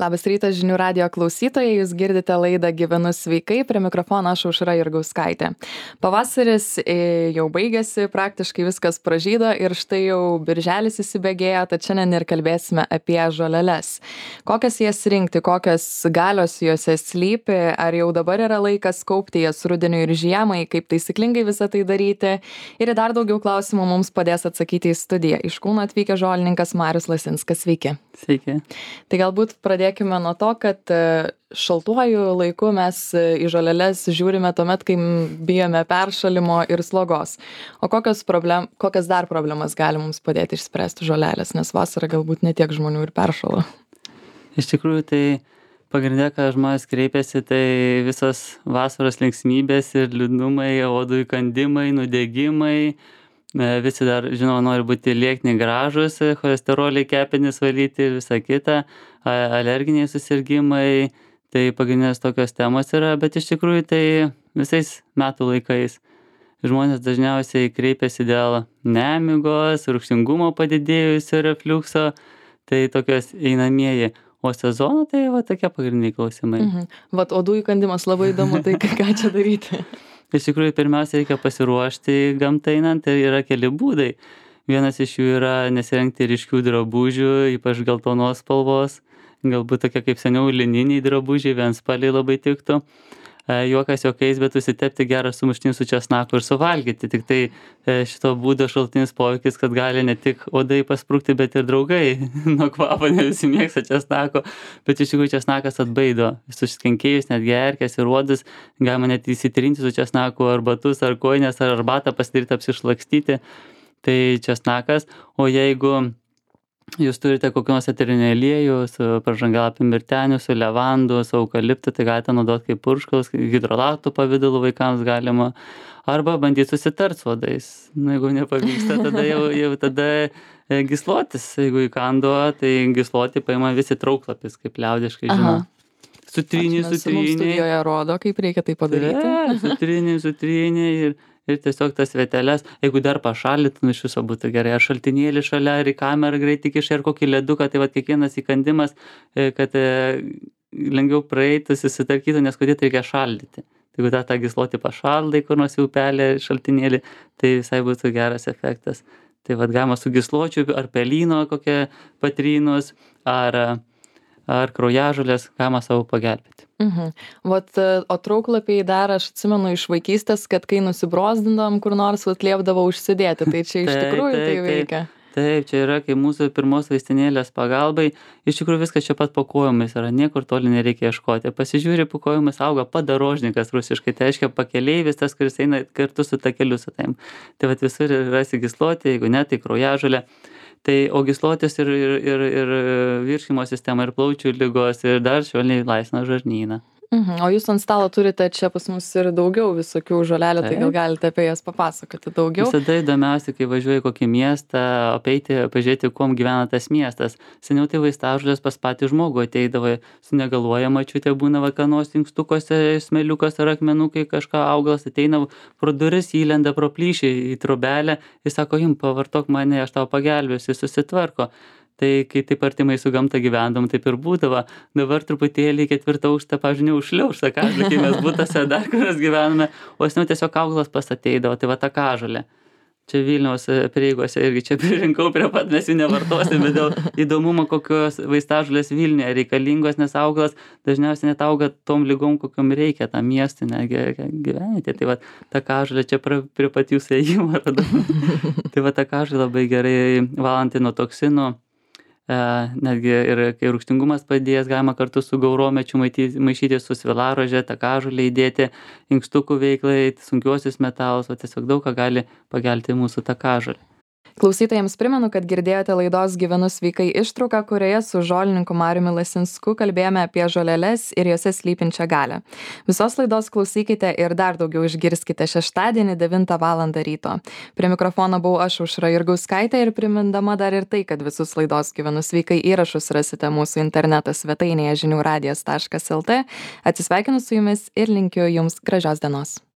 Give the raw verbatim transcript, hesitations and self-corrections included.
Labas rytas žinių radijo klausytojai, jūs girdite laidą Gyvenu sveikai, prie mikrofono aš Aušra Jurgauskaitė. Pavasaris jau baigėsi, praktiškai viskas pražydo ir štai jau birželis įsibėgėjo, tad šiandien ir kalbėsime apie žoleles. Kokias jas rinkti, kokios galios juose slypi, ar jau dabar yra laikas kaupti jas rudeniui ir žiemai, kaip taisyklingai visą tai daryti. Ir į dar daugiau klausimų mums padės atsakyti į studiją. Iš Kauno atvykęs žolininkas Marius Lasinskas. Sveiki. Sveiki. Tai galbūt pradėkime nuo to, kad šaltuoju laiku mes į žoleles žiūrime tuomet, kai bijome peršalimo ir slogos. O kokios, problem, kokias dar problemas gali mums padėti išspręsti žolelės, nes vasarą galbūt ne tiek žmonių ir peršalo? Iš tikrųjų, tai pagrindė, ką žmonės kreipiasi, tai visos vasaros linksmybės ir liūdnumai, odų įkandimai, nudegimai. Visi dar, žinoma, nori būti liekni gražus, cholesteroliai, kepenys valyti ir visa kita, alerginiai susirgimai, tai pagrindinės tokios temos yra, bet iš tikrųjų tai visais metų laikais žmonės dažniausiai kreipiasi dėl nemigos, rūgštingumo padidėjusio, refliukso, tai tokios einamieji. O sezono tai va tokie pagrindiniai klausimai. Mhm. Vat odų įkandimas labai įdomu, tai ką čia daryti? Iš tikrųjų, pirmiausia, reikia pasiruošti gamtą einant ir yra keli būdai. Vienas iš jų yra nesirengti ryškių drabužių, ypač geltonos spalvos, galbūt tokie kaip seniau lininiai drabužiai, vienspalviai labai tiktų. Juokas juokais, bet susitepti gerą sumuštinį su česnaku ir suvalgyti. Tik tai šito būdo šaltinis poveikis, kad gali ne tik odai pasprūkti, bet ir draugai nuo kvapo, ne visi mėgsta česnako, bet iš tikrųjų česnakas atbaido visus kenkėjus, netgi erkes ir uodus, galima net įsitrinti su česnaku ar batus, ar kojines, ar arbatą pasidaryti, apsišlakstyti, tai česnakas. O jeigu jūs turite kokį nors eterinį aliejų su pražangalapėm mirteniu, su levandu, su eukaliptu, tai galite naudoti kaip purškalus, hidrolatų pavidalu vaikams galima, arba bandyti susitart su odais. Na, jeigu nepavyksta, tada jau, jau tada gyslotis. Jeigu įkando, tai gysloti paima visi trauklapis, kaip liaudiškai žino. Sutryniai, sutryniai. Mums studijoje rodo, kaip reikia tai padaryti. Tai, sutryniai, sutryniai ir ir tiesiog tas vieteles, jeigu dar pašalytum, iš viso būtų gerai, ar šaltinėlį šalia, ar į kamerą greit įkiša, ar kokį leduką, tai va kiekvienas įkandimas, kad lengviau praeitų, susitarkytų, nes kodėl reikia šaldyti. Tai jeigu tą, tą gyslotį pašaldai, kur nors į upelį, šaltinėlį, tai visai būtų geras efektas. Tai va galima su gysločiu, ar pelyno kokie patrynus, ar ar kraujažolės, galima savo pagelbėti. Mhm. Vat, o trauklapiai dar aš atsimenu iš vaikystės, kad kai nusibrozdindom kur nors, vat liepdavo užsidėti, tai čia iš Taip, tikrųjų tai taip, veikia. Taip, čia yra kaip mūsų pirmos vaistinėlės pagalbai, iš tikrųjų viskas čia pat po kojomis yra, niekur toli nereikia ieškoti. Pasižiūrė, po kojomis auga padarožnikas rusiškai, tai reiškia pakeleivis, tas, kuris eina kartu su takeliu su taim. Tai vat visur rasi gyslotį, jeigu ne, tai kraujažolė. Tai o gyslotis ir, ir, ir, ir virškimo sistema, ir plaučių ligos, ir dar švelniai laisvina žarnyną. Mhm. O jūs ant stalo turite čia pas mus ir daugiau visokių žolelių, tai gal galite apie jas papasakoti daugiau? Visada įdomiausia, kai važiuoji į kokį miestą, apeiti, pažiūrėti, kuom gyvena tas miestas. Seniau tai vaistažolės pas patį žmogų ateidavo, sunegaluoja mačiutė, būna vakanos inkstukuose, smėliukas ar akmenukai, kažką augalas ateina pro duris, įlenda pro plyšį į trobelę, jis sako, jum pavartok mane, aš tau pagelbėsiu, jis susitvarko. Tai kai taip artimai su gamta gyvendom, taip ir būdavo. Dabar truputėlį ketvirtą aukštą, pavyzdžiui, neužšliaužta kažkaip, kai mes būtose dar kur mes gyvename, o seniau tiesiog augalas pas ateidavo, tai va ta kažolė. Čia Vilniaus prieigose irgi čia pririnkau prie pat, mes jų nevartosim, bet dėl įdomumo, kokios vaistažolės Vilniuje reikalingos, nes augalas dažniausiai net auga tom lygom, kokiom reikia tam miestui, negi gyventi. Tai va ta kažolė čia prie pat jūsų ėjimo radau. Tai va ta kažolė labai gerai valanti nuo toksinų. E, netgi ir kai rūgštingumas padėjęs, galima kartu su gauromečiu maišyti su svilarože, takažolę įdėti, inkstukų veiklai, sunkiuosius metalus, o tiesiog daug ką gali pagelbėti mūsų takažolė. Klausytojams primenu, kad girdėjote laidos Gyvenu sveikai ištrauką, kurioje su žolininku Mariumi Lasinsku kalbėjome apie žoleles ir jose slypinčią galią. Visos laidos klausykite ir dar daugiau išgirskite šeštadienį devintą valandą ryto. Prie mikrofono buvau aš Aušra Jurgauskaitė ir primindama dar ir tai, kad visus laidos Gyvenu sveikai įrašus rasite mūsų interneto svetainėje žinių radijas taškas lt. Atsisveikinu su jumis ir linkiu jums gražios dienos.